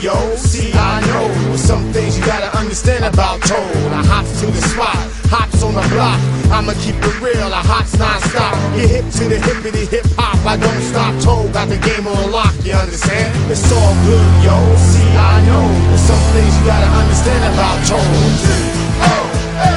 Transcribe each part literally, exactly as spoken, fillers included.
yo. See, I know some things you gotta understand about Toad. I hops to the spot, hops on the block. I'ma keep it real, I hops non-stop. Get hip to the hippity hip hop, I don't stop. Toad got the game on lock, you understand? It's all good, yo. See, I know some things you gotta understand about Toad.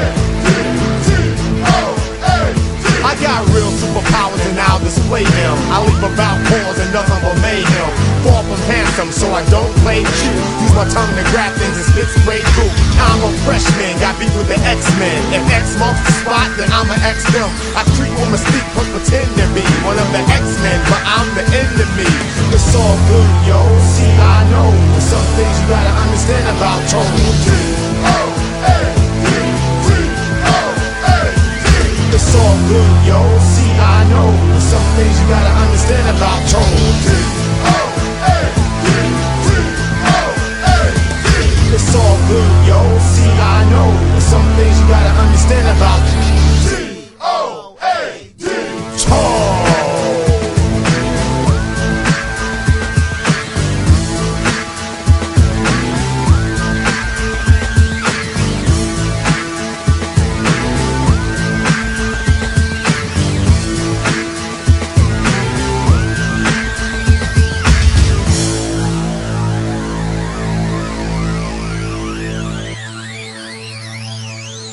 I got real superpowers and I'll display them. I leap about cause and nothing but mayhem. Far from handsome, so I don't play cute. Use my tongue to grab things and spit straight through. I'm a freshman, got beef with the X-Men. If X marks the spot, then I'ma X them. I creep on mystique, but pretend to be one of the X-Men, but I'm the enemy. It's all good, yo. See, I know some things you gotta understand about Toad. It's all good, yo. See, I know some things you gotta understand about Toad.